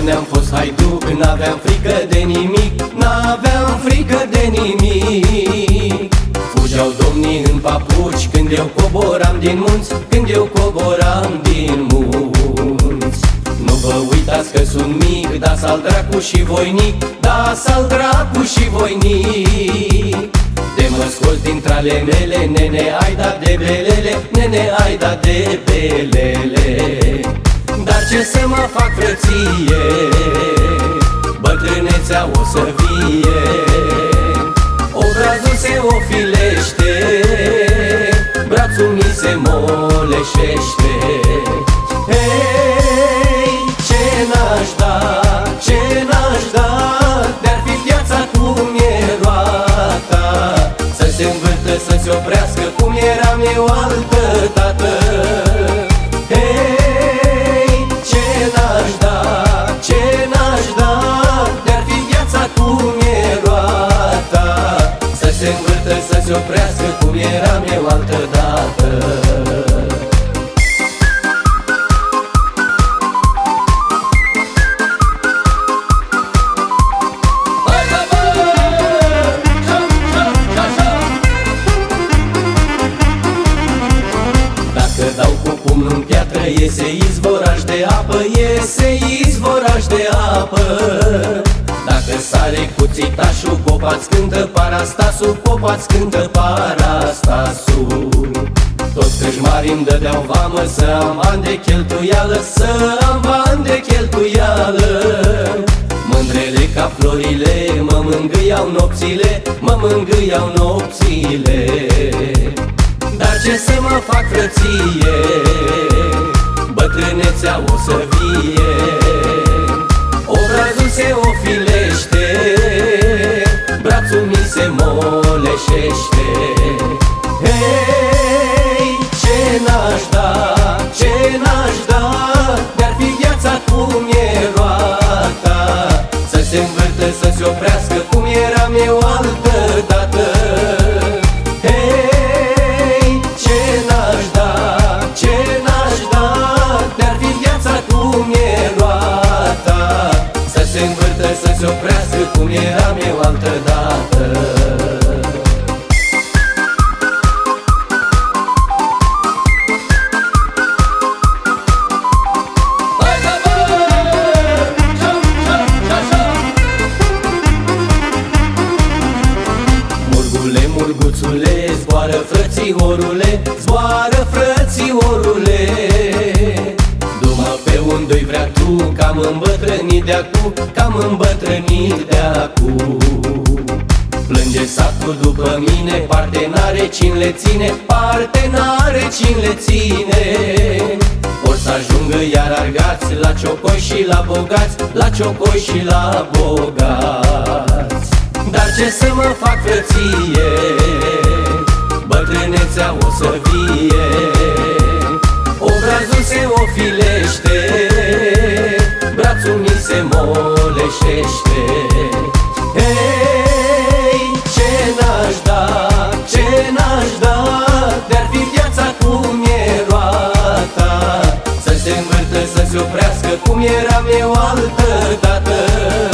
ne-am fost haiduc, n-aveam frică de nimic, n-aveam frică de nimic. Fugeau domnii în papuci când eu coboram din munți, când eu coboram din munți. Nu vă uitați că sunt mic, da s-al dracu și voinic, da s-al dracu și voinic. De mă scos dintre ale mele, nene ai dat de belele, nene ai dat de belele. Dar ce să mă fac, frăție, bătrânețea o să vie, obrazul se ofilește, brațul mi se moleșește. Hei, ce n-aș da, ce n-aș da, de-ar fi viața cum e roata, să se învârtă, să se oprească cum eram eu altădată. Hei, ce n-aș da, ce n-aș da, de-ar fi viața cum e roata, să se învârtă, să se oprească cum eram eu altădată. Dacă dau cu pumnul în piatră, iese izvoraș de apă, iese izvoraș de apă. Dacă sare cuțitașul, popa-ți cântă parastasul, popa-ți cântă parastasul. Toți crâșmarii îmi dădeau vamă să am bani de cheltuială, să am bani de cheltuială. Mândrele ca florile mă mângâiau nopțile, mă mângâiau nopțile. Dar ce să mă fac, frăție, bătrânețea o să vie, obrazul se ofilește, brațul mi se moleșește. Hei, ce n-aș da, ce n-aș da, de-ar fi viața cum e roata, să se învârtă, să se oprească cum eram eu altădată. Hei, ce n-aș da, ce n-aș da, de-ar fi viața cum e roata, să se învârtă, să se oprească cum eram eu altădată. Murgule, murguțule, zboară frățiorule, zboară frățiorule. Du-mă pe unde-i vrea tu, că-am îmbătrânit de-acu, că-am îmbătrânit de-acu. Plânge satul după mine, parte n-are cine le ține, parte n-are cine le ține. Or să ajungă iar argați la ciocoi și la bogați, la ciocoi și la bogați. Dar ce să mă fac, frăție, bătrânețea o să vie, obrazul se ofilește, brațul mi se moleșește. Hei, ce n-aș da, ce n-aș da, de-ar fi viața cum e roata, să se învârtă, să se oprească cum eram eu altădată.